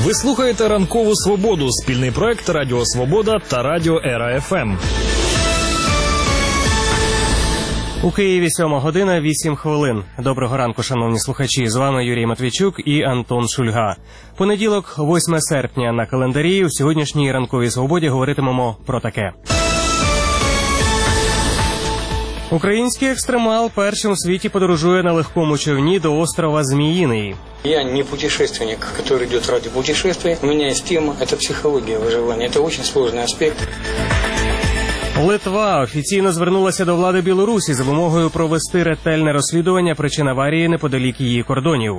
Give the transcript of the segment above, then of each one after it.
Ви слухаєте «Ранкову свободу» – спільний проект Радіо Свобода та Радіо Ера ФМ. У Києві 7:08. Доброго ранку, шановні слухачі. З вами Юрій Матвійчук і Антон Шульга. Понеділок, 8 серпня на календарі. У сьогоднішній «Ранковій свободі» говоритимемо про таке. Український екстремал першим у світі подорожує на легкому човні до острова Зміїний. Я не путешественник, который идет ради путешествий. У меня есть тема – это психология выживания. Это очень сложный аспект. Литва офіційно звернулася до влади Білорусі з вимогою провести ретельне розслідування причин аварії неподалік її кордонів.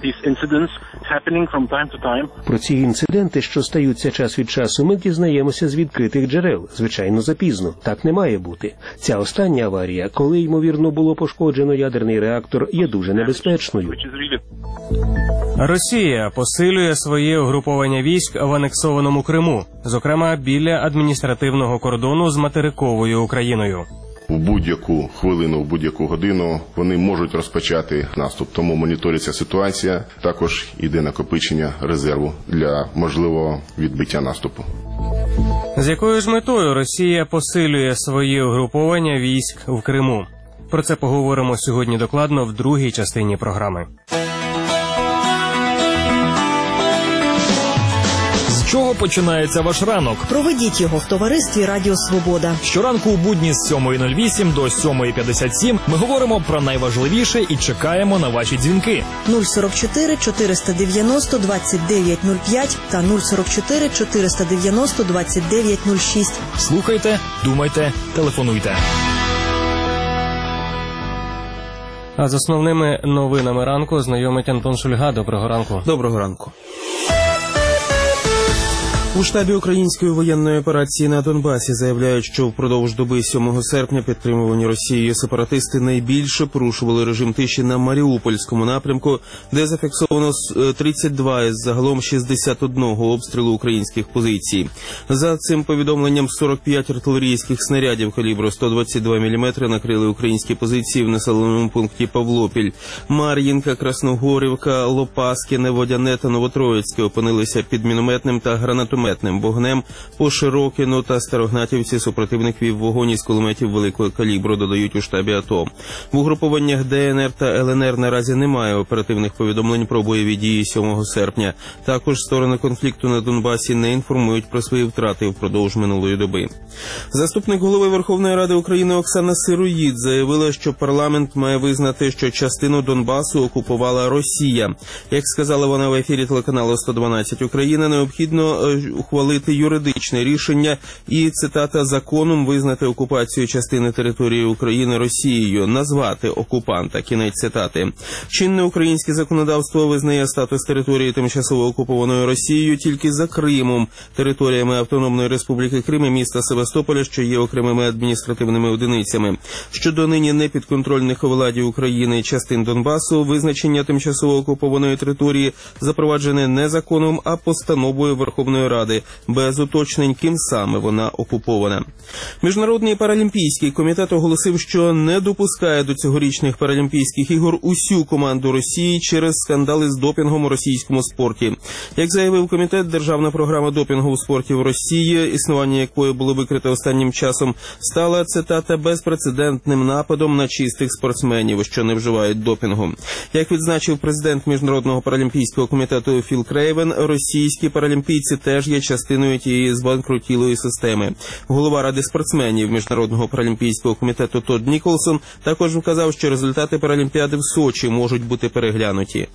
Про ці інциденти, що стаються час від часу, ми дізнаємося з відкритих джерел. Звичайно, запізно. Так не має бути. Ця остання аварія, коли, ймовірно, було пошкоджено ядерний реактор, є дуже небезпечною. Росія посилює своє угруповання військ в анексованому Криму, зокрема біля адміністративного кордону з материковою Україною. В будь-яку хвилину, в будь-яку годину вони можуть розпочати наступ, тому моніториться ситуація. Також йде накопичення резерву для можливого відбиття наступу. З якою ж метою Росія посилює своє угруповання військ в Криму? Про це поговоримо сьогодні докладно в другій частині програми. З чого починається ваш ранок? Проведіть його в товаристві Радіо Свобода. Щоранку у будні з 7:08 до 7:57 ми говоримо про найважливіше і чекаємо на ваші дзвінки. 044 490 2905 та 044 490 2906. Слухайте, думайте, телефонуйте. А з основними новинами ранку знайомить Антон Шульга. Доброго ранку. Доброго ранку. У штабі української воєнної операції на Донбасі заявляють, що впродовж доби 7 серпня підтримувані Росією сепаратисти найбільше порушували режим тиші на Маріупольському напрямку, де зафіксовано 32 із загалом 61 обстрілу українських позицій. За цим повідомленням 45 артилерійських снарядів калібру 122 мм накрили українські позиції в населеному пункті Павлопіль. Мар'їнка, Красногорівка, Лопаскіне, Водяне та Новотроїцьке опинилися під мінометним та гранатометним вогнем. По Широкіну та Старогнатівці супротивник вів вогонь із кулеметів великого калібру, додають у штабі АТО. В угрупованнях ДНР та ЛНР наразі немає оперативних повідомлень про бойові дії 7 серпня. Також сторони конфлікту на Донбасі не інформують про свої втрати впродовж минулої доби. Заступник голови Верховної Ради України Оксана Сироїд заявила, що парламент має визнати, що частину Донбасу окупувала Росія. Як сказала вона в ефірі телеканалу 112 Україна, необхідно ухвалити юридичне рішення і, цитата, законом визнати окупацію частини території України Росією, назвати окупанта, кінець цитати. Чинне українське законодавство визнає статус території тимчасово окупованою Росією тільки за Кримом, територіями Автономної Республіки Крим і міста Севастополя, що є окремими адміністративними одиницями. Щодо нині непідконтрольних владі України частин Донбасу, визначення тимчасово окупованої території запроваджене не законом, а постановою Верховної Ради, без уточнень, ким саме вона окупована. Міжнародний паралімпійський комітет оголосив, що не допускає до цьогорічних паралімпійських ігор усю команду Росії через скандали з допінгом у російському спорті. Як заявив комітет, державна програма допінгу у спорті в Росії, існування якої було викрите останнім часом, стала, цитата, безпрецедентним нападом на чистих спортсменів, що не вживають допінгу. Як відзначив президент Міжнародного паралімпійського комітету Філ Крейвен, російські паралімпійці теж є частиною тієї збанкрутілої системи. Голова Ради спортсменів Міжнародного паралімпійського комітету Тодд Ніколсон також вказав, що результати Паралімпіади в Сочі можуть бути переглянуті.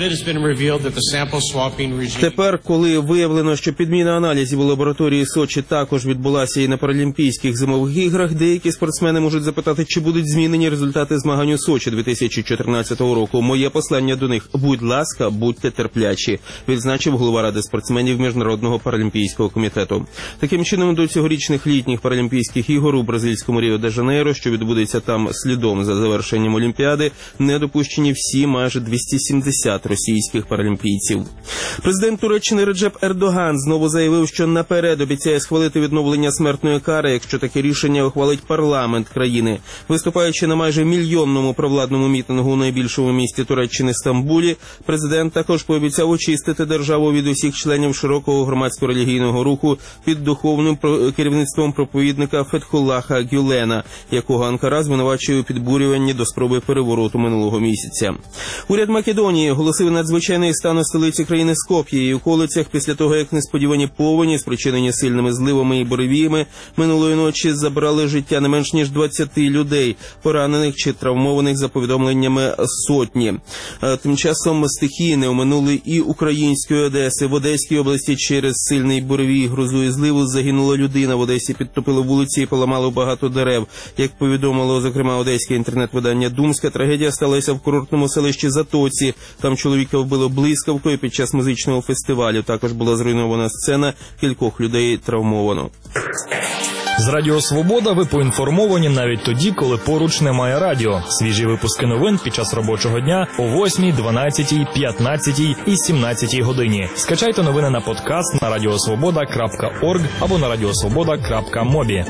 Тепер, коли виявлено, що підміна аналізів у лабораторії Сочі також відбулася і на Паралімпійських зимових іграх, деякі спортсмени можуть запитати, чи будуть змінені результати змагань у Сочі 2014 року. Моє послання до них – будь ласка, будьте терплячі, відзначив голова Ради спортсменів Міжнародного Паралімпійського комітету. Таким чином, до цьогорічних літніх Паралімпійських ігор у бразильському Ріо-де-Жанейро, що відбудеться там слідом за завершенням Олімпіади, не допущені всі майже 270 російських паралімпійців. Президент Туреччини Реджеп Ердоган знову заявив, що наперед обіцяє схвалити відновлення смертної кари, якщо таке рішення ухвалить парламент країни. Виступаючи на майже мільйонному провладному мітингу у найбільшому місті Туреччини Стамбулі, президент також пообіцяв очистити державу від усіх членів широкого громадсько-релігійного руху під духовним керівництвом проповідника Фетхуллаха Гюлена, якого Анкара звинувачує у підбурюванні до спроби перевороту минулого місяця. Уряд Македонії оголосив надзвичайний стан у столиці країни Скоп'є і околицях після того, як несподівані повені, спричинені сильними зливами і буревіями, минулої ночі забрали життя не менш ніж 20 людей, поранених чи травмованих за повідомленнями сотні. Тим часом стихії не оминули і української Одеси. В Одеській області через сильний буревій, грозу і зливу загинула людина. В Одесі підтопило вулиці і поламало багато дерев. Як повідомило, зокрема, одеське інтернет-видання «Думська», трагедія сталася в курортному селищі Затоці. Там чоловіка вбило блискавкою під час музичного фестивалю. Також була зруйнована сцена, кількох людей травмовано. З Радіо Свобода ви поінформовані навіть тоді, коли поруч немає радіо. Свіжі випуски новин під час робочого дня о 8, 12, 15 і 17 годині. Скачайте новини на подкаст на radiosvoboda.org або на radiosvoboda.mobi.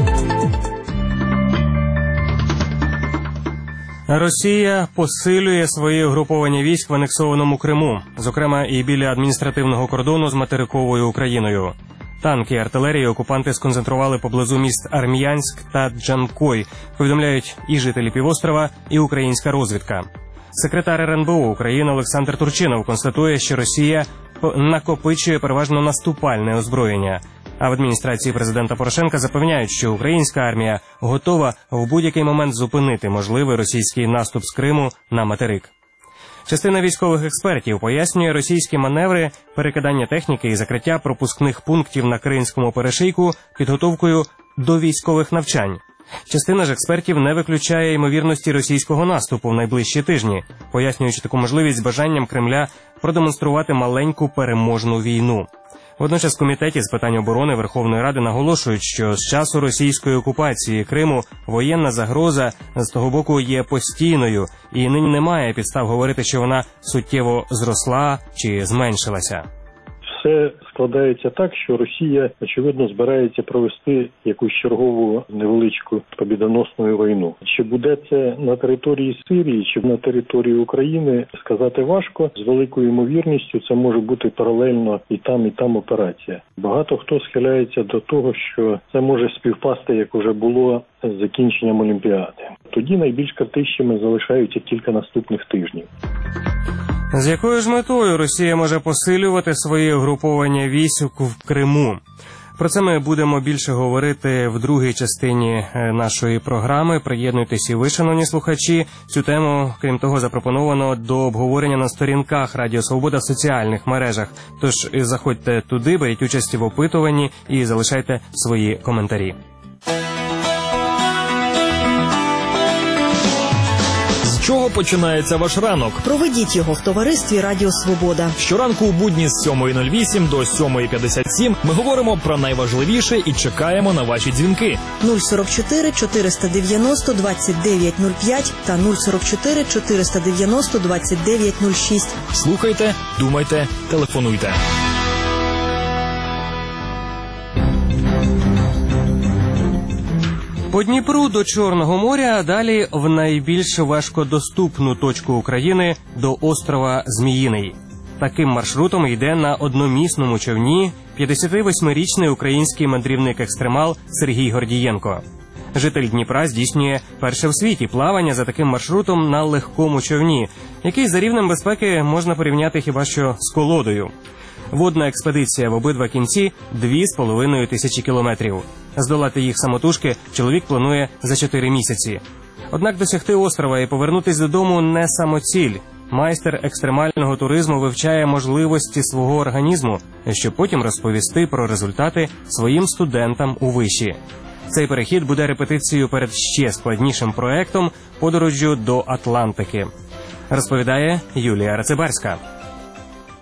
Росія посилює свої угруповання військ в анексованому Криму, зокрема і біля адміністративного кордону з материковою Україною. Танки і артилерію окупанти сконцентрували поблизу міст Арм'янськ та Джанкой, повідомляють і жителі півострова, і українська розвідка. Секретар РНБО України Олександр Турчинов констатує, що Росія накопичує переважно наступальне озброєння. А в адміністрації президента Порошенка запевняють, що українська армія готова в будь-який момент зупинити можливий російський наступ з Криму на материк. Частина військових експертів пояснює російські маневри, перекидання техніки і закриття пропускних пунктів на Кримському перешийку підготовкою до військових навчань. Частина ж експертів не виключає ймовірності російського наступу в найближчі тижні, пояснюючи таку можливість бажанням Кремля продемонструвати маленьку переможну війну. Водночас в Комітеті з питань оборони Верховної Ради наголошують, що з часу російської окупації Криму воєнна загроза з того боку є постійною, і нині немає підстав говорити, що вона суттєво зросла чи зменшилася. Все складається так, що Росія, очевидно, збирається провести якусь чергову невеличку побідоносну війну. Чи буде це на території Сирії, чи на території України, сказати важко. З великою ймовірністю це може бути паралельно і там операція. Багато хто схиляється до того, що це може співпасти, як уже було з закінченням Олімпіади. Тоді найбільш критичними залишаються кілька наступних тижнів. З якою ж метою Росія може посилювати свої угруповання військ в Криму? Про це ми будемо більше говорити в другій частині нашої програми. Приєднуйтесь і ви, шановні слухачі. Цю тему, крім того, запропоновано до обговорення на сторінках Радіо Свобода в соціальних мережах. Тож заходьте туди, беріть участь в опитуванні і залишайте свої коментарі. З чого починається ваш ранок? Проведіть його в товаристві Радіо Свобода. Щоранку у будні з 7:08 до 7:57 ми говоримо про найважливіше і чекаємо на ваші дзвінки. 044 490 2905 та 044 490 2906. Слухайте, думайте, телефонуйте. По Дніпру до Чорного моря, а далі в найбільш важкодоступну точку України – до острова Зміїний. Таким маршрутом йде на одномісному човні 58-річний український мандрівник-екстремал Сергій Гордієнко. Житель Дніпра здійснює перше в світі плавання за таким маршрутом на легкому човні, який за рівнем безпеки можна порівняти хіба що з колодою. Водна експедиція в обидва кінці – 2500 кілометрів. Здолати їх самотужки чоловік планує за 4 місяці. Однак досягти острова і повернутися додому не самоціль. Майстер екстремального туризму вивчає можливості свого організму, щоб потім розповісти про результати своїм студентам у виші. Цей перехід буде репетицією перед ще складнішим проектом – подорожжю до Атлантики. Розповідає Юлія Рацибарська.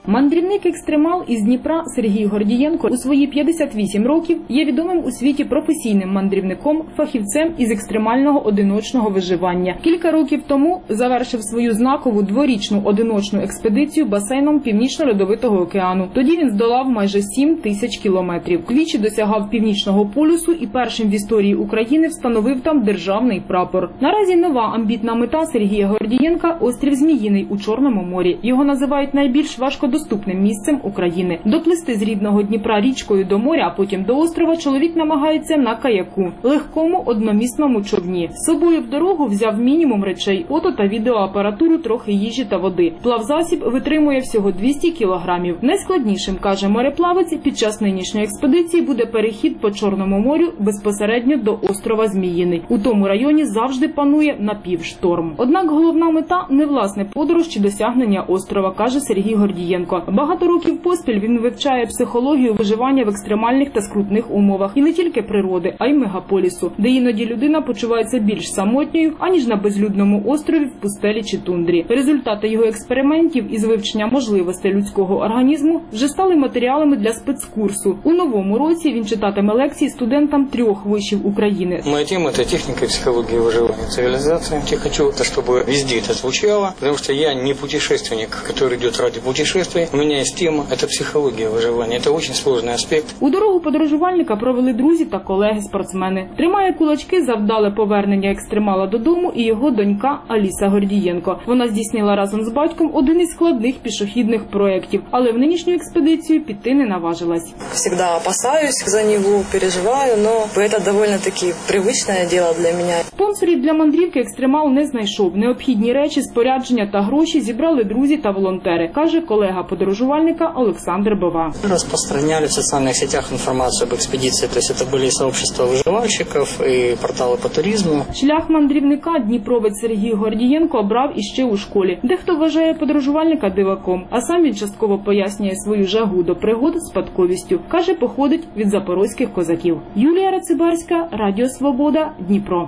Мандрівник-екстремал із Дніпра Сергій Гордієнко у свої 58 років є відомим у світі професійним мандрівником, фахівцем із екстремального одиночного виживання. Кілька років тому завершив свою знакову дворічну одиночну експедицію басейном Північно-Льодовитого океану. Тоді він здолав майже 7 тисяч кілометрів. Двічі досягав Північного полюсу і першим в історії України встановив там державний прапор. Наразі нова амбітна мета Сергія Гордієнка – острів Зміїний у Чорному морі. Його називають найбільш важкодоступним місцем України. Доплисти з рідного Дніпра річкою до моря, а потім до острова чоловік намагається на каяку – легкому одномісному човні. З собою в дорогу взяв мінімум речей – фото та відеоапаратуру, трохи їжі та води. Плавзасіб витримує всього 200 кілограмів. Найскладнішим, каже мореплавець, під час нинішньої експедиції буде перехід по Чорному морю безпосередньо до острова Зміїний. У тому районі завжди панує напівшторм. Однак головна мета – не власне подорож чи досягнення острова, каже Сергій Гордієнко. Багато років поспіль він вивчає психологію виживання в екстремальних та скрутних умовах. І не тільки природи, а й мегаполісу, де іноді людина почувається більш самотньою, аніж на безлюдному острові в пустелі чи тундрі. Результати його експериментів із вивчення можливостей людського організму вже стали матеріалами для спецкурсу. У новому році він читатиме лекції студентам 3 вишів України. Моя тема – это техника и психология выживания цивилизации. Я хочу, чтобы везде это звучало, потому что я не путешественник, который идет ради путешествий. У меня есть тема – это психология выживания. Это очень сложный аспект. У дорогу подорожувальника провели друзі та колеги-спортсмени. Тримає кулачки за вдале повернення екстремала додому і його донька Аліса Гордієнко. Вона здійснила разом з батьком один із складних пішохідних проєктів, але в нинішню експедицію піти не наважилась. Всегда опасаюсь за него, переживаю, но это довольно-таки привычное дело для меня. Спонсорів для мандрівки екстремал не знайшов. Необхідні речі, спорядження та гроші зібрали друзі та волонтери, каже колега подорожувальника Олександр Бова. Распространяли в социальных сетях информацию об экспедиции, то есть это были сообщества выживальщиков и порталы по туризму. Шлях мандрівника дніпровець Сергій Гордієнко обрав іще у школі. Дехто вважає подорожувальника диваком, а сам він частково пояснює свою жагу до пригод спадковістю. Каже, походить від запорозьких козаків. Юлія Рацибарська, Радіо Свобода, Дніпро.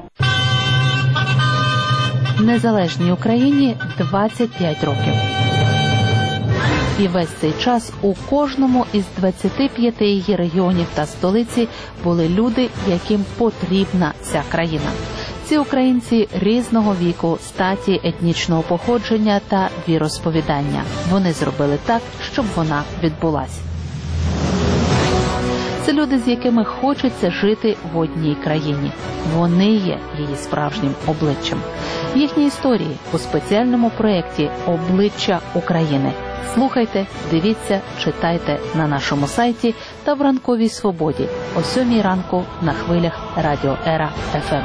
Незалежній Україні 25 років. І весь цей час у кожному із 25 її регіонів та столиці були люди, яким потрібна ця країна. Ці українці різного віку, статі, етнічного походження та віросповідання. Вони зробили так, щоб вона відбулась. Це люди, з якими хочеться жити в одній країні. Вони є її справжнім обличчям. Їхні історії у спеціальному проєкті «Обличчя України». Слухайте, дивіться, читайте на нашому сайті та в «Ранковій свободі» о 7 ранку на хвилях Радіо Ера ФМ.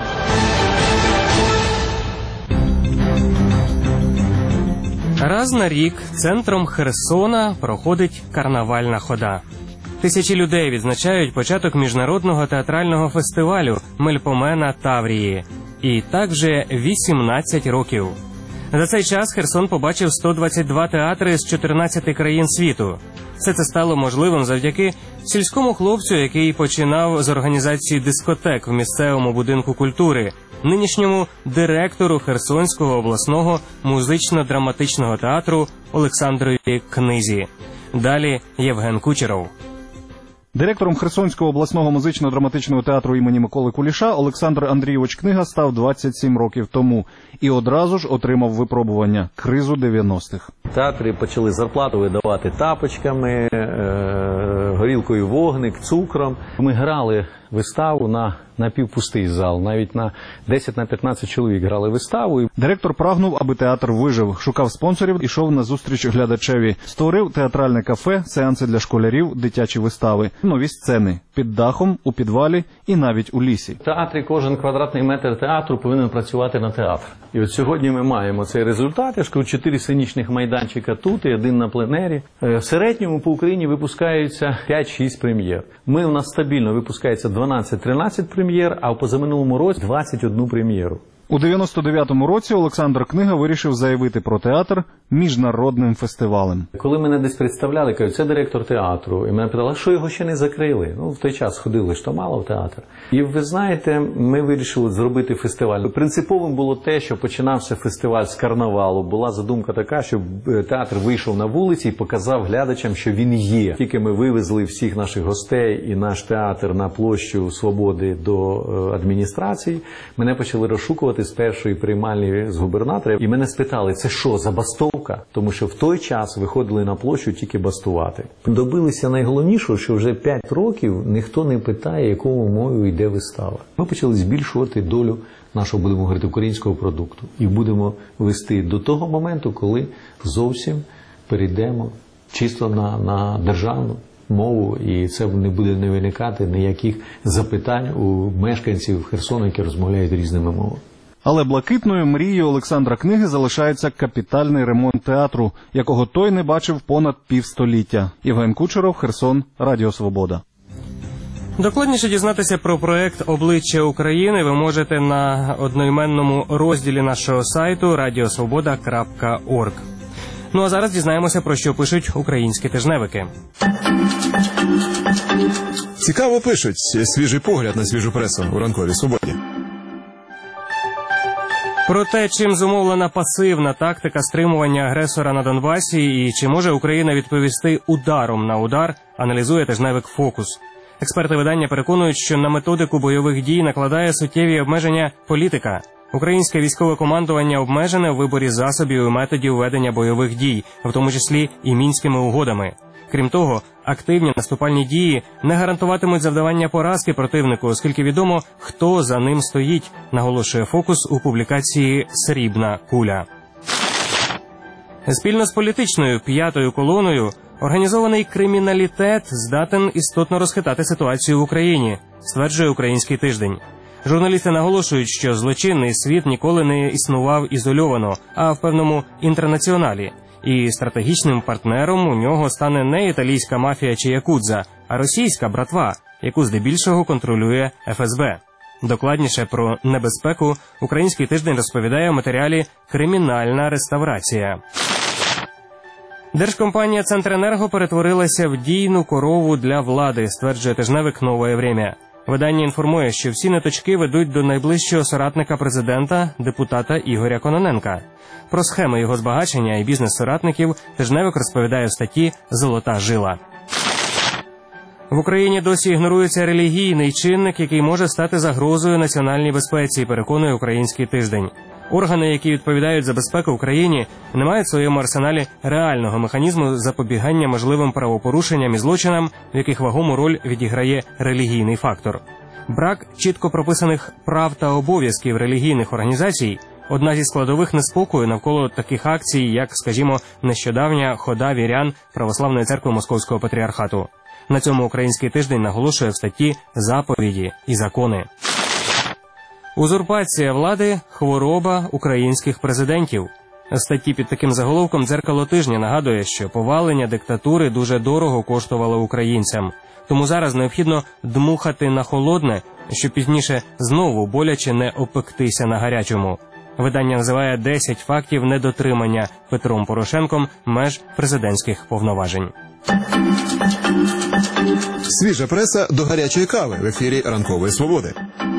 Раз на рік центром Херсона проходить карнавальна хода. Тисячі людей відзначають початок міжнародного театрального фестивалю «Мельпомена Таврії». І так вже 18 років. За цей час Херсон побачив 122 театри з 14 країн світу. Все це стало можливим завдяки сільському хлопцю, який починав з організації дискотек в місцевому будинку культури, нинішньому директору Херсонського обласного музично-драматичного театру Олександрові Книзі. Далі Євген Кучеров. Директором Херсонського обласного музично-драматичного театру імені Миколи Куліша Олександр Андрійович Книга став 27 років тому і одразу ж отримав випробування – кризу 90-х. В театрі почали зарплату видавати тапочками, горілкою вогник, цукром. Ми грали виставу на напівпустий зал, навіть на 10-15 чоловік грали виставу. Директор прагнув, аби театр вижив, шукав спонсорів, ішов на зустріч глядачеві. Створив театральне кафе, сеанси для школярів, дитячі вистави, нові сцени під дахом, у підвалі і навіть у лісі. В театрі кожен квадратний метр театру повинен працювати на театр. І от сьогодні ми маємо цей результат. Я ж кажу, 4 сценічних майданчика тут і 1 на пленері. В середньому по Україні випускаються 5-6 прем'єр. У нас стабільно випускається 12-13 прем'єр, а в позаминулому році 21 прем'єру. У 99-му році Олександр Книга вирішив заявити про театр міжнародним фестивалем. Коли мене десь представляли, кажуть, це директор театру, і мене питали, що його ще не закрили? В той час ходили ж то мало в театр. І ви знаєте, ми вирішили зробити фестиваль. Принциповим було те, що починався фестиваль з карнавалу. Була задумка така, щоб театр вийшов на вулиці і показав глядачам, що він є. Тільки ми вивезли всіх наших гостей і наш театр на площу Свободи до адміністрації, мене почали розшукувати з першої приймальні з губернатора. І мене спитали, це що, забастовка? Тому що в той час виходили на площу тільки бастувати. Добилися найголовнішого, що вже 5 років ніхто не питає, якою мовою йде вистава. Ми почали збільшувати долю нашого, будемо говорити, українського продукту. І будемо вести до того моменту, коли зовсім перейдемо чисто на державну мову, і це не буде не виникати ніяких запитань у мешканців Херсону, які розмовляють різними мовами. Але блакитною мрією Олександра Книги залишається капітальний ремонт театру, якого той не бачив понад півстоліття. Євген Кучеров, Херсон, Радіо Свобода. Докладніше дізнатися про проект «Обличчя України» ви можете на одноіменному розділі нашого сайту radiosvoboda.org. Ну а зараз дізнаємося, про що пишуть українські тижневики. Цікаво пишуть. Свіжий погляд на свіжу пресу у ранковій свободі. Про те, чим зумовлена пасивна тактика стримування агресора на Донбасі і чи може Україна відповісти ударом на удар, аналізує тижневик «Фокус». Експерти видання переконують, що на методику бойових дій накладає суттєві обмеження політика. Українське військове командування обмежене в виборі засобів і методів ведення бойових дій, в тому числі і Мінськими угодами. Крім того, активні наступальні дії не гарантуватимуть завдавання поразки противнику, оскільки відомо, хто за ним стоїть, наголошує «Фокус» у публікації «Срібна куля». Спільно з політичною п'ятою колоною організований криміналітет здатен істотно розхитати ситуацію в Україні, стверджує «Український тиждень». Журналісти наголошують, що злочинний світ ніколи не існував ізольовано, а в певному інтернаціоналі. І стратегічним партнером у нього стане не італійська мафія чи якудза, а російська братва, яку здебільшого контролює ФСБ. Докладніше про небезпеку «Український тиждень» розповідає у матеріалі «Кримінальна реставрація». Держкомпанія «Центренерго» перетворилася в дійну корову для влади, стверджує тижневик «Новое время». Видання інформує, що всі ниточки ведуть до найближчого соратника президента, депутата Ігоря Кононенка. Про схеми його збагачення і бізнес-соратників тижневик розповідає в статті «Золота жила». В Україні досі ігнорується релігійний чинник, який може стати загрозою національній безпеці, переконує «Український тиждень». Органи, які відповідають за безпеку в країні, не мають в своєму арсеналі реального механізму запобігання можливим правопорушенням і злочинам, в яких вагому роль відіграє релігійний фактор. Брак чітко прописаних прав та обов'язків релігійних організацій – одна зі складових неспокою навколо таких акцій, як, скажімо, нещодавня хода вірян Православної церкви Московського патріархату. На цьому «Український тиждень» наголошує в статті «Заповіді і закони». Узурпація влади – хвороба українських президентів. В статті під таким заголовком «Дзеркало тижня» нагадує, що повалення диктатури дуже дорого коштувало українцям. Тому зараз необхідно дмухати на холодне, щоб пізніше знову боляче не опектися на гарячому. Видання називає 10 фактів недотримання Петром Порошенком меж президентських повноважень. Свіжа преса до гарячої кави в ефірі «Ранкової свободи».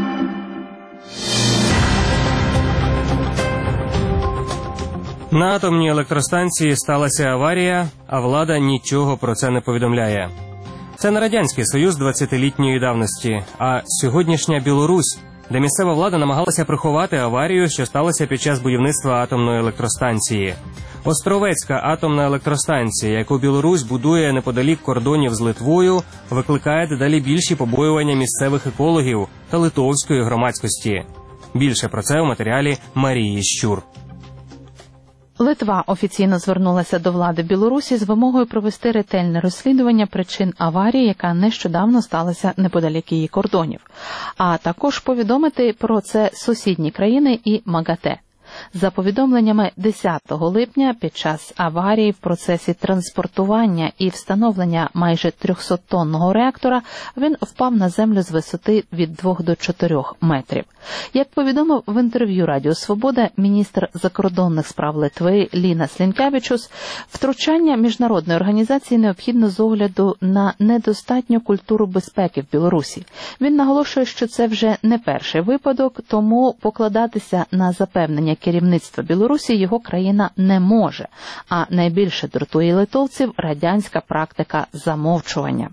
На атомній електростанції сталася аварія, а влада нічого про це не повідомляє. Це не Радянський Союз 20-літньої давності, а сьогоднішня Білорусь, де місцева влада намагалася приховати аварію, що сталося під час будівництва атомної електростанції. Островецька атомна електростанція, яку Білорусь будує неподалік кордонів з Литвою, викликає дедалі більші побоювання місцевих екологів та литовської громадськості. Більше про це у матеріалі Марії Щур. Литва офіційно звернулася до влади Білорусі з вимогою провести ретельне розслідування причин аварії, яка нещодавно сталася неподалік її кордонів, а також повідомити про це сусідні країни і МАГАТЕ. За повідомленнями 10 липня, під час аварії в процесі транспортування і встановлення майже 300-тонного реактора, він впав на землю з висоти від 2 до 4 метрів. Як повідомив в інтерв'ю Радіо Свобода міністр закордонних справ Литви Лінас Лінкевичус, втручання міжнародної організації необхідно з огляду на недостатню культуру безпеки в Білорусі. Він наголошує, що це вже не перший випадок, тому покладатися на запевнення керівництва Білорусі його країна не може. А найбільше дратує литовців радянська практика замовчування.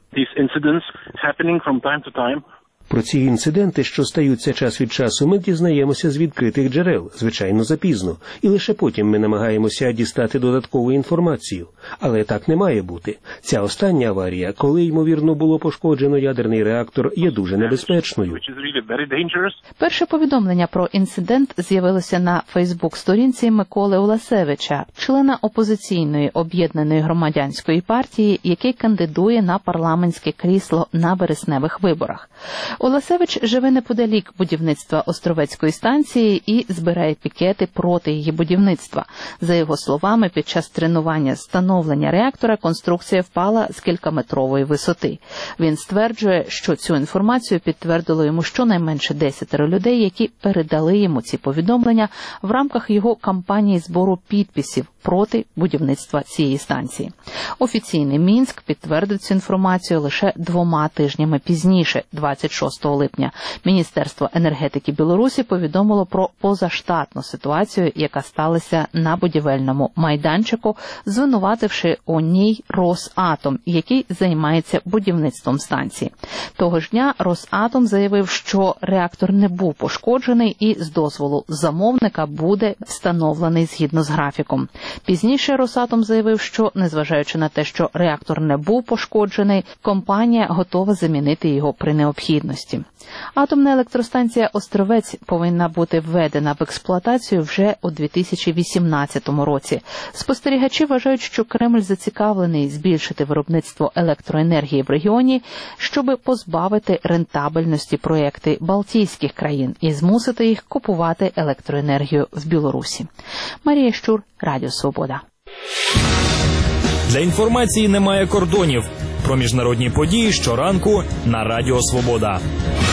Про ці інциденти, що стаються час від часу, ми дізнаємося з відкритих джерел, звичайно запізно, і лише потім ми намагаємося дістати додаткову інформацію. Але так не має бути. Ця остання аварія, коли, ймовірно, було пошкоджено ядерний реактор, є дуже небезпечною. Перше повідомлення про інцидент з'явилося на Фейсбук-сторінці Миколи Уласевича, члена опозиційної об'єднаної громадянської партії, який кандидує на парламентське крісло на вересневих виборах. Уласевич живе неподалік будівництва Островецької станції і збирає пікети проти її будівництва. За його словами, під час тренування встановлення реактора конструкція впала з кількаметрової висоти. Він стверджує, що цю інформацію підтвердило йому щонайменше 10 людей, які передали йому ці повідомлення в рамках його кампанії збору підписів проти будівництва цієї станції. Офіційний Мінськ підтвердив цю інформацію лише 2 тижнями пізніше, 26 липня. Міністерство енергетики Білорусі повідомило про позаштатну ситуацію, яка сталася на будівельному майданчику, звинувативши у ній Росатом, який займається будівництвом станції. Того ж дня Росатом заявив, що реактор не був пошкоджений і з дозволу замовника буде встановлений згідно з графіком. Пізніше Росатом заявив, що, незважаючи на те, що реактор не був пошкоджений, компанія готова замінити його при необхідності. Атомна електростанція «Островець» повинна бути введена в експлуатацію вже у 2018 році. Спостерігачі вважають, що Кремль зацікавлений збільшити виробництво електроенергії в регіоні, щоб позбавити рентабельності проекти Балтійських країн і змусити їх купувати електроенергію в Білорусі. Марія Щур, Радіо Свобода. Для інформації немає кордонів. Про міжнародні події щоранку на Радіо Свобода.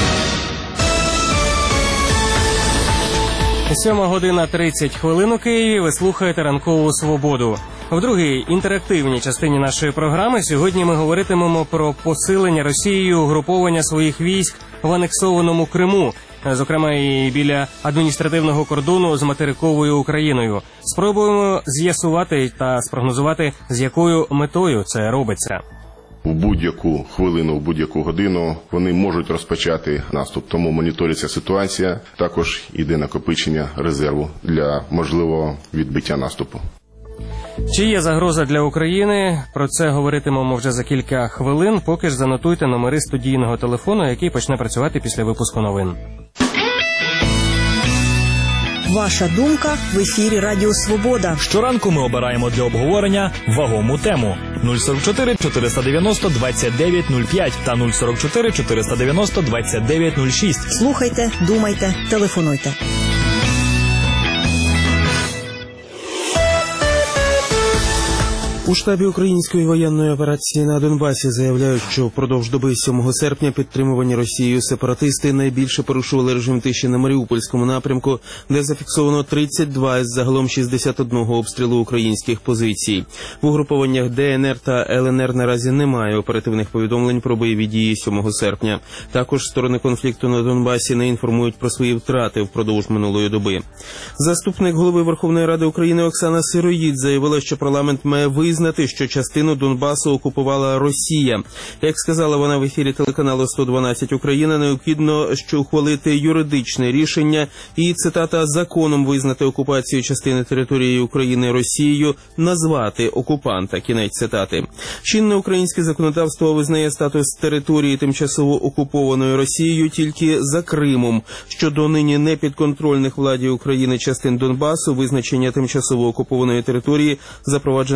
7:30 у Києві. Ви слухаєте «Ранкову Свободу». В другій інтерактивній частині нашої програми сьогодні ми говоритимемо про посилення Росією угруповання своїх військ в анексованому Криму, зокрема і біля адміністративного кордону з материковою Україною. Спробуємо з'ясувати та спрогнозувати, з якою метою це робиться. В будь-яку хвилину, в будь-яку годину вони можуть розпочати наступ. Тому моніториться ситуація. Також йде накопичення резерву для можливого відбиття наступу. Чи є загроза для України? Про це говоритимемо вже за кілька хвилин. Поки ж занотуйте номери студійного телефону, який почне працювати після випуску новин. Ваша думка в ефірі Радіо Свобода. Щоранку ми обираємо для обговорення вагому тему. 044 490 2905 та 044 490 2906. Слухайте, думайте, телефонуйте. У штабі української воєнної операції на Донбасі заявляють, що впродовж доби 7 серпня підтримувані Росією сепаратисти найбільше порушували режим тиші на Маріупольському напрямку, де зафіксовано 32 із загалом 61 обстрілу українських позицій. В угрупованнях ДНР та ЛНР наразі немає оперативних повідомлень про бойові дії 7 серпня. Також сторони конфлікту на Донбасі не інформують про свої втрати впродовж минулої доби. Заступник голови Верховної Ради України Оксана Сироїд заявила, що парламент має визнати, що частину Донбасу окупувала Росія. Як сказала вона в ефірі телеканалу 112 Україна, необхідно ухвалити юридичне рішення і, цитата, законом визнати окупацію частини території України Росією, назвати окупанта, кінець цитати. Чинне українське законодавство визнає статус території тимчасово окупованої Росією тільки за Кримом. Щодо нині непідконтрольних владі України частин Донбасу, визначення тимчасово окупованої території запроваджене незаконно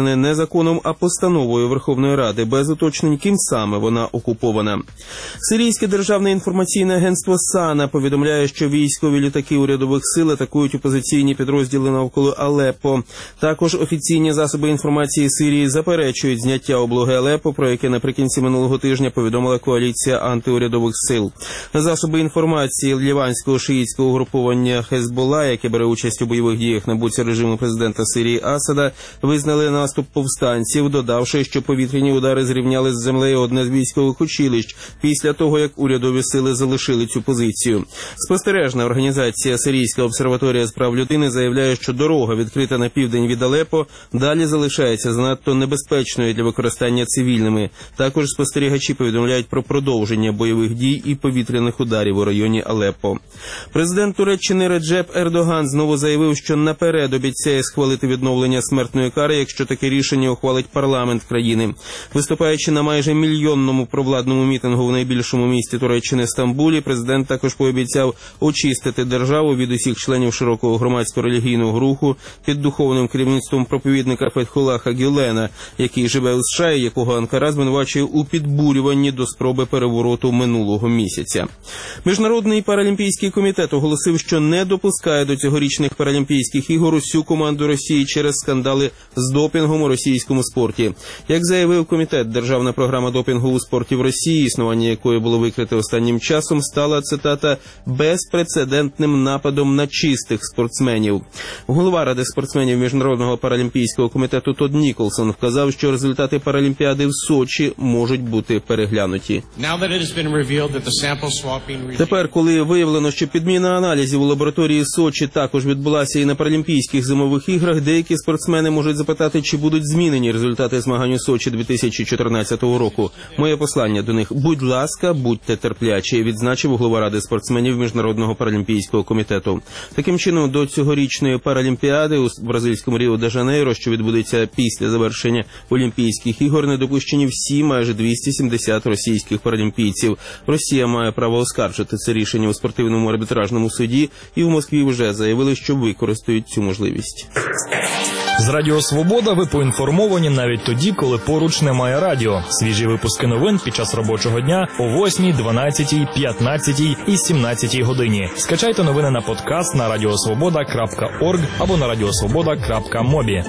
законом, а постановою Верховної Ради, без уточнень, ким саме вона окупована. Сирійське державне інформаційне агентство САНА повідомляє, що військові літаки урядових сил атакують опозиційні підрозділи навколо Алеппо. Також офіційні засоби інформації Сирії заперечують зняття облоги Алеппо, про яке наприкінці минулого тижня повідомила коаліція антиурядових сил. Засоби інформації ліванського шиїтського угруповання Хезболла, яке бере участь у бойових діях на боці режиму президента Сирії Асада, визнали наступ повстанців, додавши, що повітряні удари зрівняли з землею одне з військових училищ після того, як урядові сили залишили цю позицію. Спостережна організація Сирійська обсерваторія з прав людини заявляє, що дорога, відкрита на південь від Алеппо, далі залишається занадто небезпечною для використання цивільними. Також спостерігачі повідомляють про продовження бойових дій і повітряних ударів у районі Алеппо. Президент Туреччини Реджеп Ердоган знову заявив, що наперед обіцяє схвалити відновлення смертної кари, якщо таке рішення ухвалить парламент країни. Виступаючи на майже мільйонному провладному мітингу в найбільшому місті Туреччини Стамбулі, президент також пообіцяв очистити державу від усіх членів широкого громадсько-релігійного руху під духовним керівництвом проповідника Фетхулаха Гюлена, який живе у США і якого Анкара звинувачує у підбурюванні до спроби перевороту минулого місяця. Міжнародний паралімпійський комітет оголосив, що не допускає до цьогорічних паралімпійських ігор усю команду Росії через скандали з допінгом у російському спорті. Як заявив комітет, державна програма допінгу у спорті в Росії, існування якої було викрите останнім часом, стала, цитата, безпрецедентним нападом на чистих спортсменів. Голова Ради спортсменів Міжнародного паралімпійського комітету Тодд Ніколсон вказав, що результати Паралімпіади в Сочі можуть бути переглянуті. Тепер, коли виявлено, що підміна аналізів у лабораторії Сочі також відбулася і на Паралімпійських зимових іграх, деякі спортсмени можуть запитати, чи будуть змінені результати змагань у Сочі 2014 року. Моє послання до них – будь ласка, будьте терплячі, відзначив голова Ради спортсменів Міжнародного паралімпійського комітету. Таким чином, до цьогорічної Паралімпіади у бразильському Ріо-де-Жанейро, що відбудеться після завершення Олімпійських ігор, не допущені всі майже 270 російських паралімпійців. Росія має право оскаржити це рішення у спортивному арбітражному суді, і в Москві вже заявили, що використають цю можливість. З Радіо Свобода ви поінформовані навіть тоді, коли поруч немає радіо. Свіжі випуски новин під час робочого дня о 8, 12, 15 і 17 годині. Скачайте новини на подкаст на radiosvoboda.org або на radiosvoboda.mobi.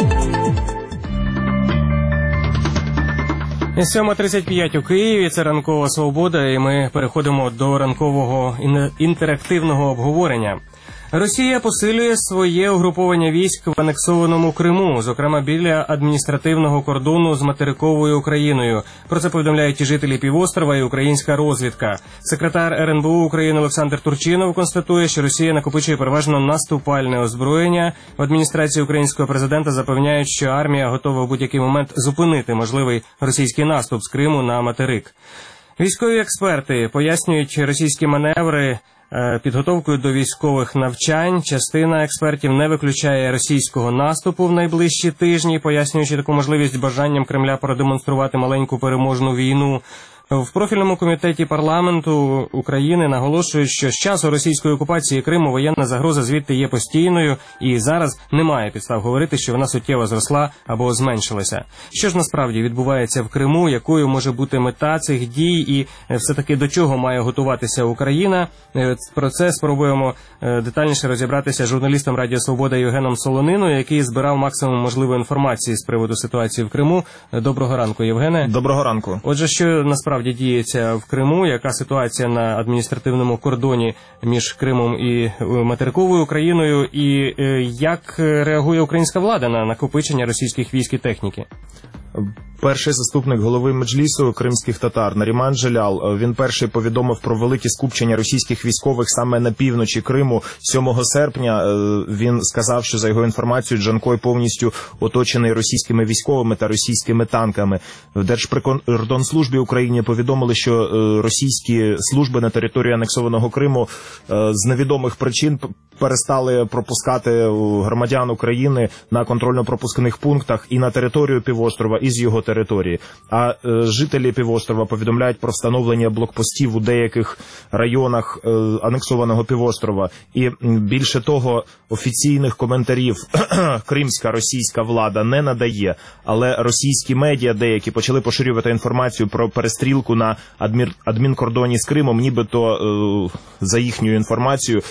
7:35 у Києві, це ранкова свобода, і ми переходимо до ранкового інтерактивного обговорення. Росія посилює своє угруповання військ в анексованому Криму, зокрема біля адміністративного кордону з материковою Україною. Про це повідомляють і жителі півострова, і українська розвідка. Секретар РНБО України Олександр Турчинов констатує, що Росія накопичує переважно наступальне озброєння. В адміністрації українського президента запевняють, що армія готова в будь-який момент зупинити можливий російський наступ з Криму на материк. Військові експерти пояснюють російські маневри підготовкою до військових навчань. Частина експертів не виключає російського наступу в найближчі тижні, пояснюючи таку можливість бажанням Кремля продемонструвати маленьку переможну війну. В профільному комітеті парламенту України наголошують, що з часу російської окупації Криму воєнна загроза звідти є постійною, і зараз немає підстав говорити, що вона суттєво зросла або зменшилася. Що ж насправді відбувається в Криму, якою може бути мета цих дій і все-таки до чого має готуватися Україна? Про це спробуємо детальніше розібратися з журналістом Радіо Свобода Євгеном Солониною, який збирав максимум можливої інформації з приводу ситуації в Криму. Доброго ранку, Євгене. Доброго ранку. Отже, що насправді діється в Криму, яка ситуація на адміністративному кордоні між Кримом і материковою Україною, і як реагує українська влада на накопичення російських військ і техніки? Перший заступник голови Меджлісу кримських татар Наріман Джелял, він перший повідомив про велике скупчення російських військових саме на півночі Криму 7 серпня. Він сказав, що за його інформацією Джанкой повністю оточений російськими військовими та російськими танками. В Держприкордонслужбі України повідомили, що російські служби на території анексованого Криму з невідомих причин перестали пропускати громадян України на контрольно-пропускних пунктах і на територію півострова, і з його території. А жителі півострова повідомляють про встановлення блокпостів у деяких районах анексованого півострова. І більше того, офіційних коментарів кримська російська влада не надає, але російські медіа деякі почали поширювати інформацію про перестрілку на адмінкордоні з Кримом, нібито за їхньою інформацією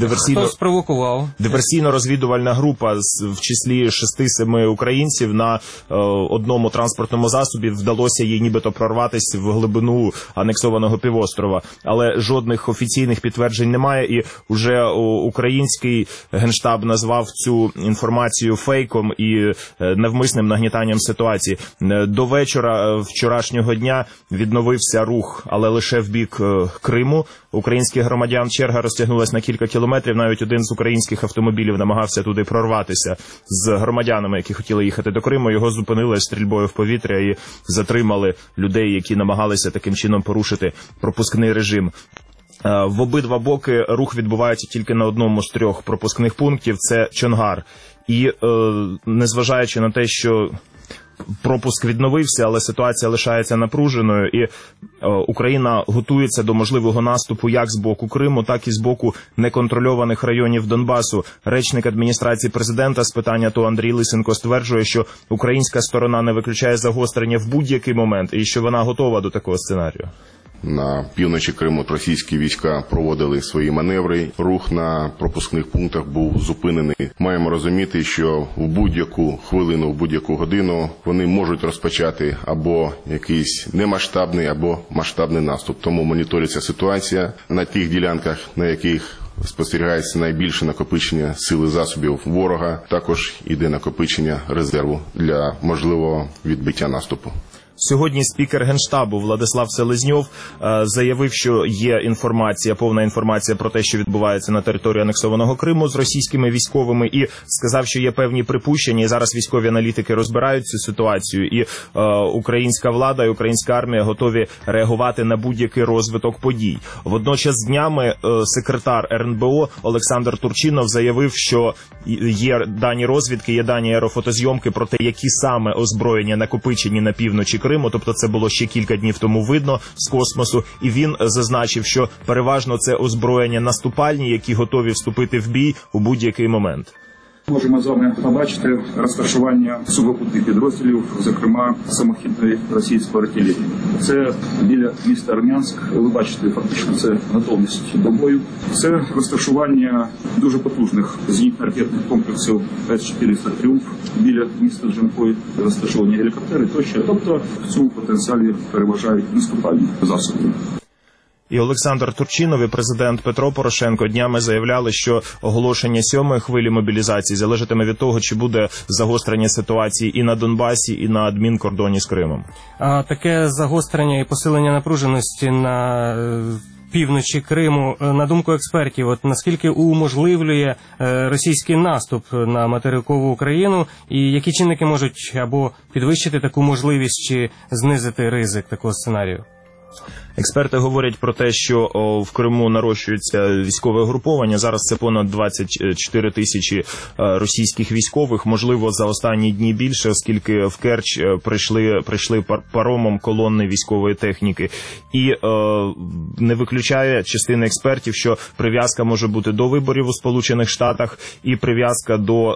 диверсійно-розвідувальна група в числі 6-7 українців на одному транспортному засобі вдалося їй нібито прорватися в глибину анексованого півострова. Але жодних офіційних підтверджень немає, і вже український Генштаб назвав цю інформацію фейком і навмисним нагнітанням ситуації. До вечора вчорашнього дня відновився рух, але лише в бік Криму. Українських громадян черга розтягнулася на кілька кілометрів. Навіть один з українських автомобілів намагався туди прорватися з громадянами, які хотіли їхати до Криму. Його зупинили стрільбою в повітря і затримали людей, які намагалися таким чином порушити пропускний режим. В обидва боки рух відбувається тільки на одному з 3 пропускних пунктів – це Чонгар. І незважаючи на те, що пропуск відновився, але ситуація лишається напруженою, і Україна готується до можливого наступу як з боку Криму, так і з боку неконтрольованих районів Донбасу. Речник адміністрації президента з питань АТО Андрій Лисенко стверджує, що українська сторона не виключає загострення в будь-який момент і що вона готова до такого сценарію. На півночі Криму російські війська проводили свої маневри. Рух на пропускних пунктах був зупинений. Маємо розуміти, що в будь-яку хвилину, в будь-яку годину вони можуть розпочати або якийсь немасштабний, або масштабний наступ. Тому моніториться ситуація на тих ділянках, на яких спостерігається найбільше накопичення сили засобів ворога. Також іде накопичення резерву для можливого відбиття наступу. Сьогодні спікер Генштабу Владислав Селезньов заявив, що є інформація, повна інформація про те, що відбувається на території анексованого Криму з російськими військовими, і сказав, що є певні припущення, і зараз військові аналітики розбирають цю ситуацію, і українська влада і українська армія готові реагувати на будь-який розвиток подій. Водночас днями секретар РНБО Олександр Турчинов заявив, що є дані розвідки, є дані аерофотозйомки про те, які саме озброєння накопичені на півночі Криму, тобто це було ще кілька днів тому видно з космосу, і він зазначив, що переважно це озброєння наступальні, які готові вступити в бій у будь-який момент. Можемо з вами побачити розташування сухопутних підрозділів, зокрема самохідної російської артилерії. Це біля міста Армянськ. Ви бачите, фактично це готовність до бою. Це розташування дуже потужних зенітно-ракетних комплексів С-400 «Тріумф» біля міста Джанкой, розташовані гелікоптери тощо. Тобто в цьому потенціалі переважають наступальні засоби. І Олександр Турчинов і президент Петро Порошенко днями заявляли, що оголошення 7-ї хвилі мобілізації залежатиме від того, чи буде загострення ситуації і на Донбасі, і на адмінкордоні з Кримом. А таке загострення і посилення напруженості на півночі Криму, на думку експертів, от наскільки уможливлює російський наступ на материкову Україну, і які чинники можуть або підвищити таку можливість, чи знизити ризик такого сценарію? Експерти говорять про те, що в Криму нарощується військове угруповання. Зараз це понад 24 тисячі російських військових. Можливо, за останні дні більше, оскільки в Керч прийшли паромом колони військової техніки. І не виключає частина експертів, що прив'язка може бути до виборів у Сполучених Штатах і прив'язка до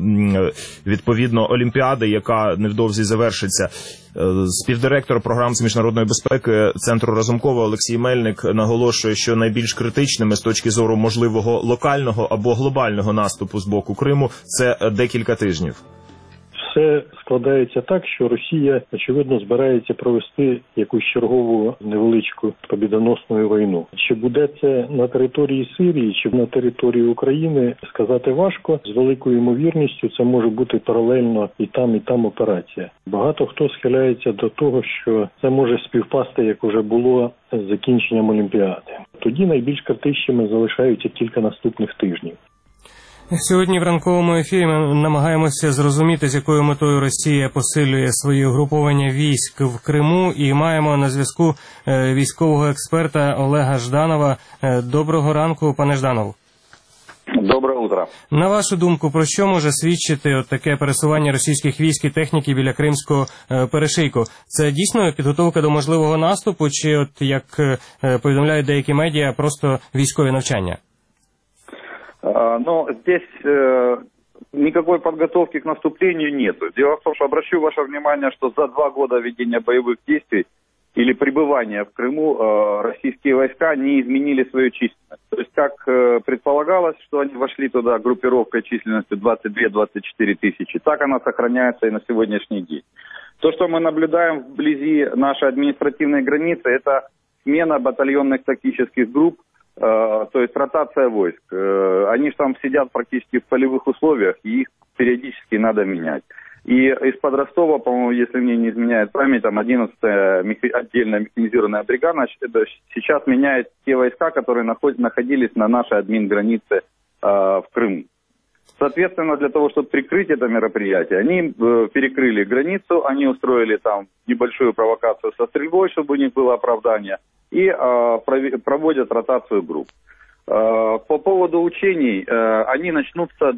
відповідно Олімпіади, яка невдовзі завершиться. Співдиректор програм з міжнародної безпеки Центру Разумкова Олексій Мельник наголошує, що найбільш критичними з точки зору можливого локального або глобального наступу з боку Криму це декілька тижнів. Все складається так, що Росія, очевидно, збирається провести якусь чергову невеличку побідоносну війну. Чи буде це на території Сирії, чи на території України, сказати важко. З великою ймовірністю це може бути паралельно і там операція. Багато хто схиляється до того, що це може співпасти, як вже було з закінченням Олімпіади. Тоді найбільш критичними залишаються кілька наступних тижнів. Сьогодні в ранковому ефірі ми намагаємося зрозуміти, з якою метою Росія посилює свої угруповання військ в Криму, і маємо на зв'язку військового експерта Олега Жданова. Доброго ранку, пане Жданов. Доброе утро. На вашу думку, про що може свідчити от таке пересування російських військ і техніки біля Кримського перешийку? Це дійсно підготовка до можливого наступу, чи, от як повідомляють деякі медіа, просто військові навчання? Ну, здесь никакой подготовки к наступлению нету. Дело в том, что обращу ваше внимание, что за 2 года ведения боевых действий или пребывания в Крыму российские войска не изменили свою численность. То есть, как предполагалось, что они вошли туда группировкой численностью 22-24 тысячи, так она сохраняется и на сегодняшний день. То, что мы наблюдаем вблизи нашей административной границы, это смена батальонных тактических групп, то есть ротация войск. Они же там сидят практически в полевых условиях, и их периодически надо менять. И из-под Ростова, по-моему, если мне не изменяет память, там 11-я отдельная механизированная бригада сейчас меняет те войска, которые находились на нашей админ-границе в Крыму. Соответственно, для того, чтобы прикрыть это мероприятие, они перекрыли границу, они устроили там небольшую провокацию со стрельбой, чтобы у них было оправдание, и проводят ротацию групп. По поводу учений, они начнутся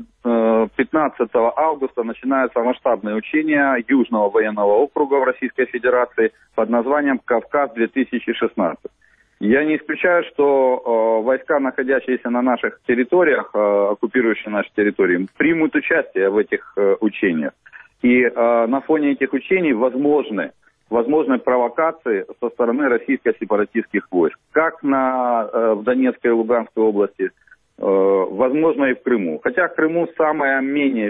15 августа, начинаются масштабные учения Южного военного округа в Российской Федерации под названием «Кавказ-2016». Я не исключаю, что войска, находящиеся на наших территориях, оккупирующие наши территории, примут участие в этих учениях. И на фоне этих учений возможны провокации со стороны российско-сепаратистских войск. Как в Донецкой и Луганской области, возможно и в Крыму. Хотя в Крыму самое менее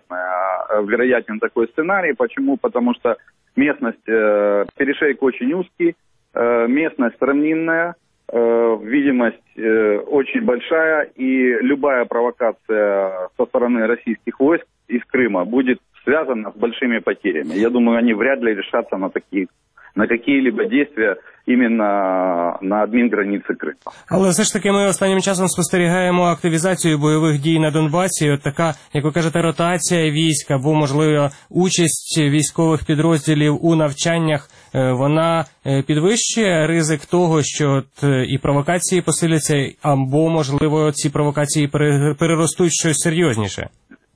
вероятен такой сценарий. Почему? Потому что местность, перешейк очень узкий, местность равнинная, видимость очень большая, и любая провокация со стороны российских войск из Крыма будет связана с большими потерями. Я думаю, они вряд ли решатся на какие-либо действия іменно на адмінграниці Криму. Але все ж таки ми останнім часом спостерігаємо активізацію бойових дій на Донбасі. От така, як ви кажете, ротація військ або, можливо, участь військових підрозділів у навчаннях, вона підвищує ризик того, що і провокації посиляться, або, можливо, ці провокації переростуть в щось серйозніше?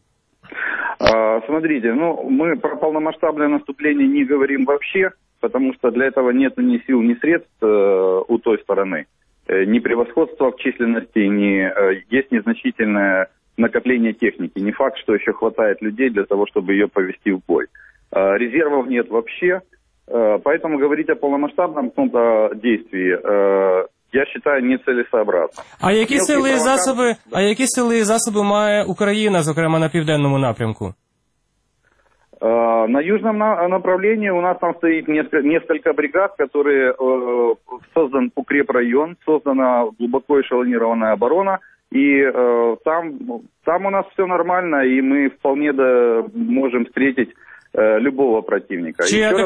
Смотрите, мы про полномасштабное наступление не говорим вообще, потому что для этого нет ни сил, ни средств у той стороны. Ни превосходства в численности, есть незначительное накопление техники. Не факт, что еще хватает людей для того, чтобы ее повести в бой. Резервов нет вообще, поэтому говорить о полномасштабном действии я считаю нецелесообразно. А які сили і засоби має Україна, зокрема на південному напрямку? На южном направлении у нас там стоит несколько бригад, которые создан укрепрайон, создана глубоко эшелонированная оборона, и там у нас все нормально, и мы вполне можем встретить любого противника.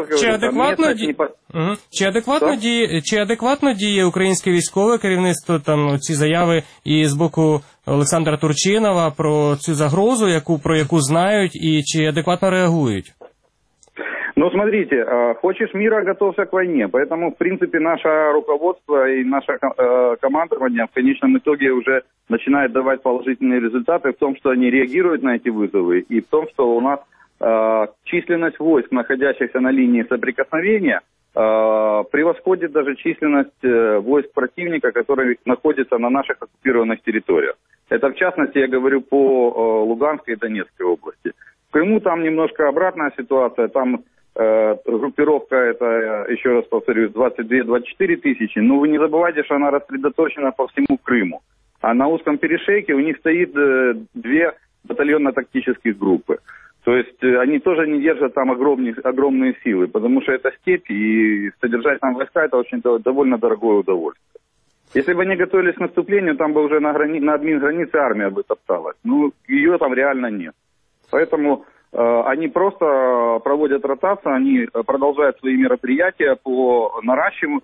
Чи адекватно діє українське військове керівництво, там ці заяви і з боку Олександра Турчинова про цю загрозу, про яку знають, і чи адекватно реагують? Ну, смотрите, хочешь мира, готовься к войне. Поэтому, в принципе, наше руководство и наше командование в конечном итоге уже начинает давать положительные результаты в том, что они реагируют на эти вызовы, и в том, что у нас численность войск, находящихся на линии соприкосновения, превосходит даже численность войск противника, которые находятся на наших оккупированных территориях. Это, в частности, я говорю по Луганской и Донецкой области. В Крыму там немножко обратная ситуация, там группировка, это, еще раз повторюсь, 22-24 тысячи, но вы не забывайте, что она рассредоточена по всему Крыму. А на узком перешейке у них стоит 2 батальонно-тактических группы. То есть они тоже не держат там огромные силы, потому что это степь, и содержать там войска это очень довольно дорогое удовольствие. Если бы они готовились к наступлению, там бы уже на админ-границе армия бы топталась. Ну, ее там реально нет. Поэтому они просто проводят ротацию, они продолжают свои мероприятия по наращиванию,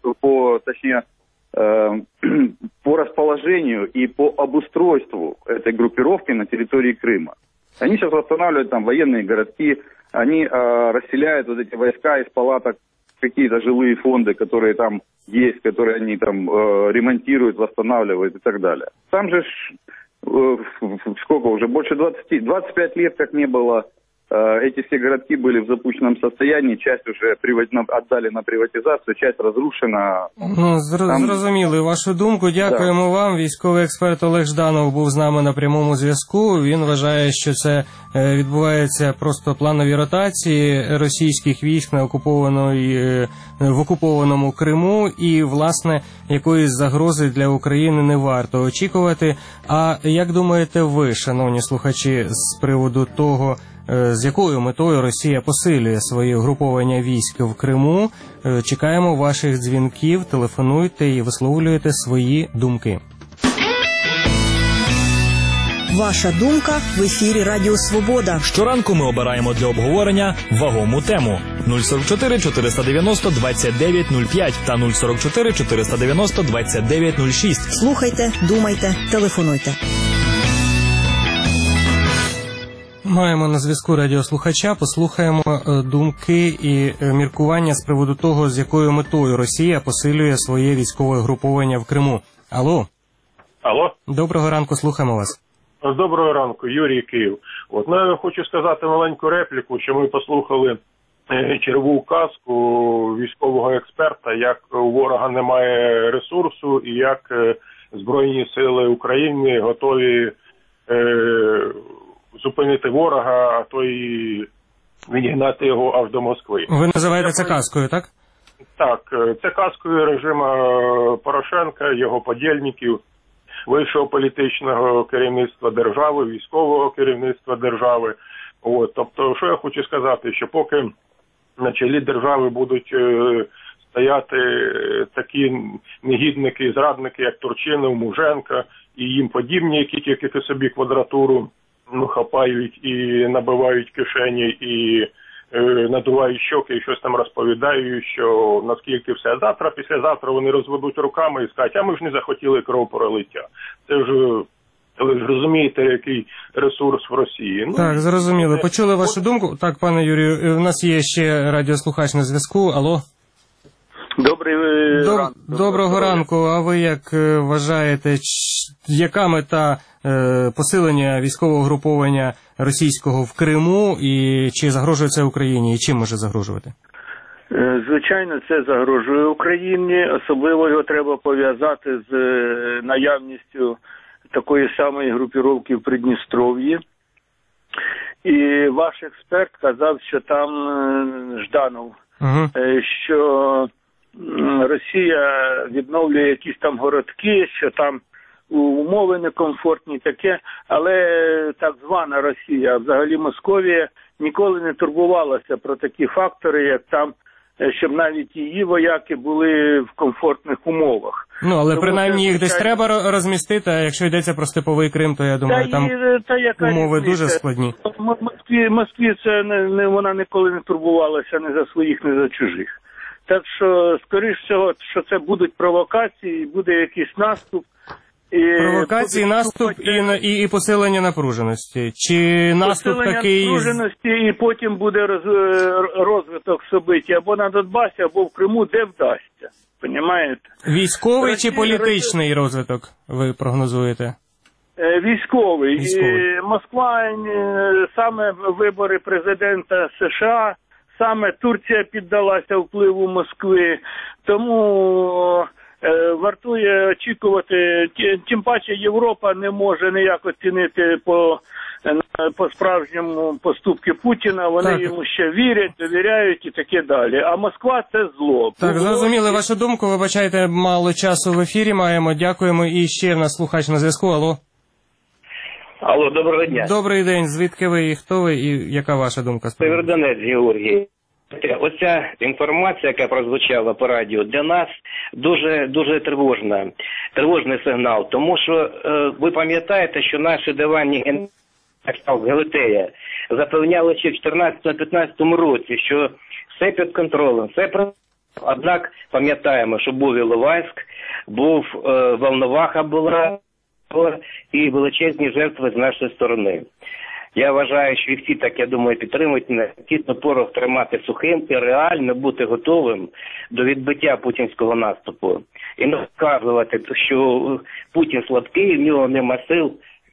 по расположению и по обустройству этой группировки на территории Крыма. Они сейчас восстанавливают там военные городки, они расселяют вот эти войска из палаток в какие-то жилые фонды, которые там есть, которые они там ремонтируют, восстанавливают и так далее. Там же сколько уже, больше 25 лет как не было. Эти все городки были в запущенном состоянии, часть уже отдали на приватизацию, часть разрушена. Ну, зрозуміли вашу думку. Дякуємо вам. Військовий експерт Олег Жданов був з нами на прямому зв'язку. Він вважає, що це відбуваються просто планові ротації російських військ в окупованому Криму, і, власне, якоїсь загрози для України не варто очікувати. А як думаєте ви, шановні слухачі, з приводу того, з якою метою Росія посилює своє угруповання військ в Криму? Чекаємо ваших дзвінків, телефонуйте і висловлюйте свої думки. Ваша думка в ефірі Радіо Свобода. Щоранку ми обираємо для обговорення вагому тему. 044 490 2905 та 044 490 2906. Слухайте, думайте, телефонуйте. Маємо на зв'язку радіослухача, послухаємо думки і міркування з приводу того, з якою метою Росія посилює своє військове угруповання в Криму. Алло? Алло? Доброго ранку, слухаємо вас. Доброго ранку, Юрій, Київ. Я хочу сказати маленьку репліку, що ми послухали чергову казку військового експерта, як у ворога немає ресурсу і як Збройні сили України готові зупинити ворога, а то і відігнати його аж до Москви. Ви називаєте це казкою, так? Так, це казкою режиму Порошенка, його подільників, вищого політичного керівництва держави, військового керівництва держави. Тобто, що я хочу сказати, що поки на чолі держави будуть стояти такі негідники і зрадники, як Турчинов, Муженко і їм подібні, які тільки собі квадратуру хапають і набивають кишені, і надувають щоки, і щось там розповідають, що наскільки все. Завтра, післязавтра вони розведуть руками і скажуть, а ми ж не захотіли кровопролиття. Це ж, ви ж розумієте, який ресурс в Росії. Так, зрозуміло. Почули вашу думку. Так, пане Юрію, у нас є ще радіослухач на зв'язку. Алло? Доброго ранку. А ви як вважаєте, яка мета посилення військового угруповання російського в Криму, і чи загрожує це Україні, і чим може загрожувати? Звичайно, це загрожує Україні, особливо його треба пов'язати з наявністю такої самої групіровки в Придністров'ї. І ваш експерт казав, що там Жданов, що Росія відновлює якісь там городки, що там умови некомфортні таке, але так звана Росія, взагалі Московія, ніколи не турбувалася про такі фактори, як там, щоб навіть її вояки були в комфортних умовах. Але принаймні їх десь треба розмістити, а якщо йдеться про степовий Крим, то я думаю, там умови дуже складні. Москві це вона ніколи не турбувалася ні за своїх, ні за чужих. Так що, скоріш всього, що це будуть провокації, буде якийсь наступ. Провокації, наступ і посилення напруженості? Чи наступ такий... Посилення напруженості, і потім буде розвиток событий або на Донбасі, або в Криму, де вдасться. Понімаєте? Військовий чи політичний розвиток ви прогнозуєте? Військовий. Москва, саме вибори президента США, саме Турція піддалася впливу Москви, тому вартує очікувати, тим паче Європа не може ніяк оцінити по справжньому поступки Путіна, вони йому ще вірять, довіряють і таке далі. А Москва – це зло. Так, зрозуміли вашу думку, вибачайте, мало часу в ефірі маємо, дякуємо. І ще в нас слухач на зв'язку, алло. Алло, доброго дня. Добрий день, звідки ви і хто ви, і яка ваша думка? Северодонець, Георгій. Оця інформація, яка прозвучала по радіо, для нас дуже тривожна. Тривожний сигнал. Тому що ви пам'ятаєте, що наші диванні генерали Галатея запевняли ще в 2014-2015 році, що все під контролем, все про... Однак пам'ятаємо, що був Іловайськ, був Волноваха була і величезні жертви з нашої сторони. Я вважаю, що всі, так я думаю, підтримують необхідно порох тримати сухим і реально бути готовим до відбиття путінського наступу. І не вказувати, що Путін слабкий, в нього нема сил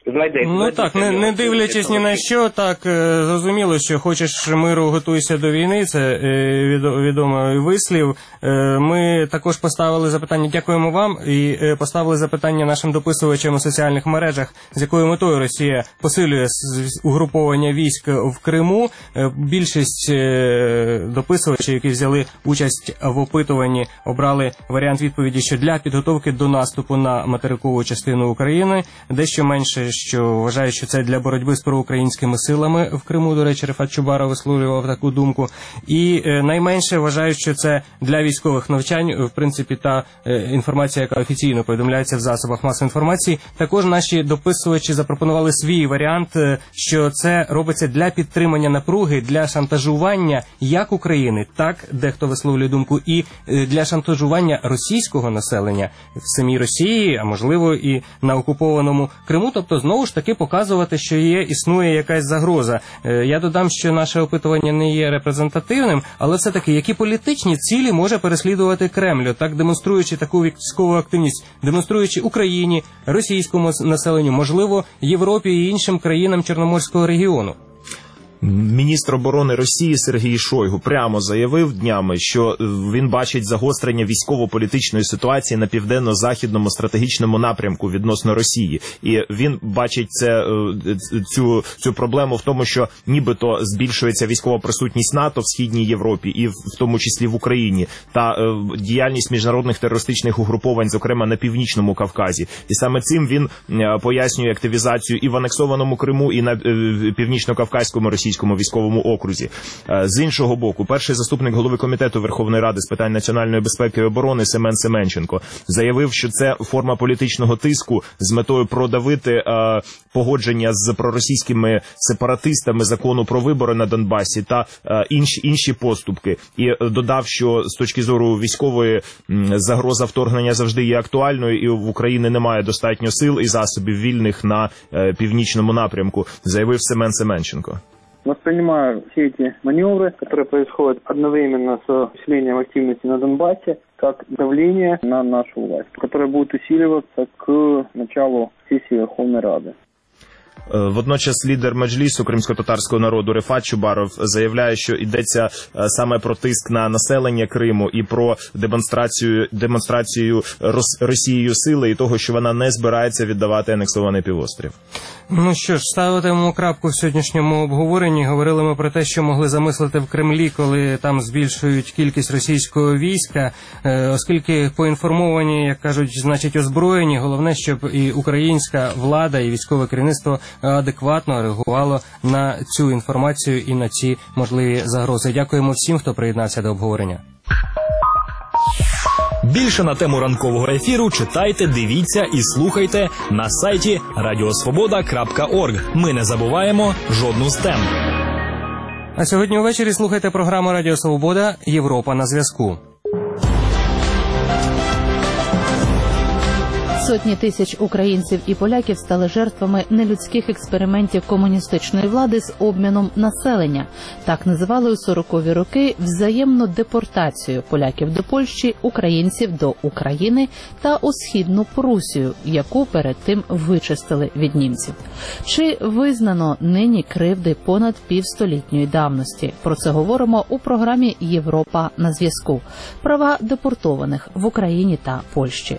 знайдеться. Так, не дивлячись ні на що, так, зрозуміло, що хочеш миру, готуйся до війни, це відомий вислів. Ми також поставили запитання, дякуємо вам, і поставили запитання нашим дописувачам у соціальних мережах, з якою метою Росія посилює угруповання військ в Криму. Більшість дописувачів, які взяли участь в опитуванні, обрали варіант відповіді, що для підготовки до наступу на материкову частину України, дещо менше, що вважають, що це для боротьби з проукраїнськими силами в Криму. До речі, Рефат Чубаров висловлював таку думку. І найменше вважають, що це для військових навчань, в принципі, та інформація, яка офіційно повідомляється в засобах масової інформації. Також наші дописувачі запропонували свій варіант, що це робиться для підтримання напруги, для шантажування як України, так, дехто висловлює думку, і для шантажування російського населення в самій Росії, а можливо і на окупованому Криму. Тобто, знову ж таки, показувати, що існує якась загроза. Я додам, що наше опитування не є репрезентативним, але все-таки, які політичні цілі може переслідувати Кремль, так демонструючи таку військову активність, демонструючи Україні, російському населенню, можливо, Європі і іншим країнам Чорноморського регіону. Міністр оборони Росії Сергій Шойгу прямо заявив днями, що він бачить загострення військово-політичної ситуації на південно-західному стратегічному напрямку відносно Росії. І він бачить цю проблему в тому, що нібито збільшується військова присутність НАТО в Східній Європі і в тому числі в Україні, та діяльність міжнародних терористичних угруповань, зокрема на Північному Кавказі. І саме цим він пояснює активізацію і в анексованому Криму, і на Північно-Кавказькому російському військовому окрузі. З іншого боку, перший заступник голови комітету Верховної Ради з питань національної безпеки і оборони Семен Семенченко заявив, що це форма політичного тиску з метою продавити погодження з проросійськими сепаратистами закону про вибори на Донбасі та інші поступки. І додав, що з точки зору військової загроза вторгнення завжди є актуальною, і в Україні немає достатньо сил і засобів вільних на північному напрямку, заявив Семен Семенченко. Воспринимаю все эти маневры, которые происходят одновременно с усилением активности на Донбассе, как давление на нашу власть, которое будет усиливаться к началу сессии Верховной Рады. Водночас лідер Меджлісу кримсько-татарського народу Рефат Чубаров заявляє, що йдеться саме про тиск на населення Криму і про демонстрацію Росією сили і того, що вона не збирається віддавати анексований півострів. Ну що ж, ставитимемо крапку в сьогоднішньому обговоренні. Говорили ми про те, що могли замислити в Кремлі, коли там збільшують кількість російського війська, оскільки поінформовані, як кажуть, значить озброєні. Головне, щоб і українська влада, і військове керівництво адекватно реагувало на цю інформацію і на ці можливі загрози. Дякуємо всім, хто приєднався до обговорення. Більше на тему ранкового ефіру читайте, дивіться і слухайте на сайті radiosvoboda.org. Ми не забуваємо жодну з тем. А сьогодні увечері слухайте програму Радіо Свобода «Європа на зв'язку». Сотні тисяч українців і поляків стали жертвами нелюдських експериментів комуністичної влади з обміном населення. Так називали у 40-ві роки взаємну депортацію поляків до Польщі, українців до України та у Східну Прусію, яку перед тим вичистили від німців. Чи визнано нині кривди понад півстолітньої давності? Про це говоримо у програмі «Європа на зв'язку». Права депортованих в Україні та Польщі.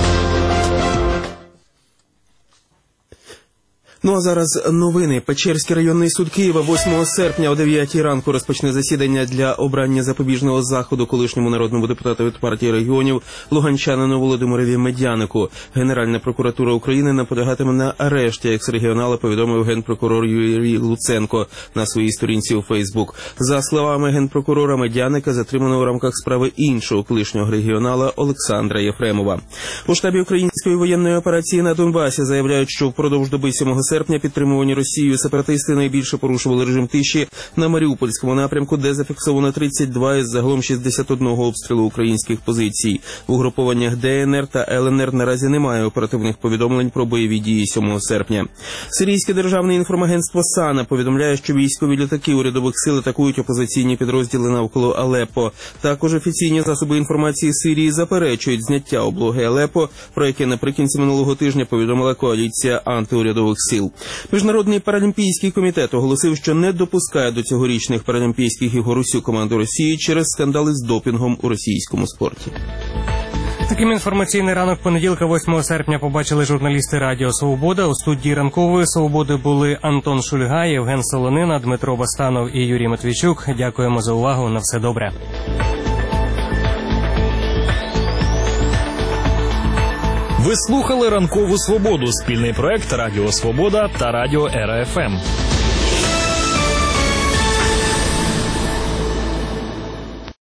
Ну а зараз новини. Печерський районний суд Києва 8 серпня о 9 ранку розпочне засідання для обрання запобіжного заходу колишньому народному депутату від партії регіонів луганчанину Володимирові Медянику. Генеральна прокуратура України наполягатиме на арешті екс-регіонала, повідомив генпрокурор Юрій Луценко на своїй сторінці у Фейсбук. За словами генпрокурора, Медяника затримано у рамках справи іншого колишнього регіонала Олександра Єфремова. У штабі української воєнної операції на Донбасі заявляють, що впродовж доби 7 серпня підтримувані Росією сепаратисти найбільше порушували режим тиші на Маріупольському напрямку, де зафіксовано 32 із загалом 61 обстрілу українських позицій. В угрупованнях ДНР та ЛНР наразі немає оперативних повідомлень про бойові дії 7 серпня. Сирійське державне інформагентство САНА повідомляє, що військові літаки урядових сил атакують опозиційні підрозділи навколо Алеппо. Також офіційні засоби інформації Сирії заперечують зняття облоги Алеппо, про яке наприкінці минулого тижня повідомила коаліція антиурядових сил. сіл. Міжнародний паралімпійський комітет оголосив, що не допускає до цьогорічних паралімпійських ігор усю команду Росії через скандали з допінгом у російському спорті. Таким інформаційний ранок понеділка, 8 серпня, побачили журналісти Радіо Свобода. У студії ранкової Свободи були Антон Шульга, Євген Солонина, Дмитро Бастанов і Юрій Матвійчук. Дякуємо за увагу. На все добре. Ви слухали «Ранкову Свободу» – спільний проект Радіо Свобода та Радіо Ера ФМ.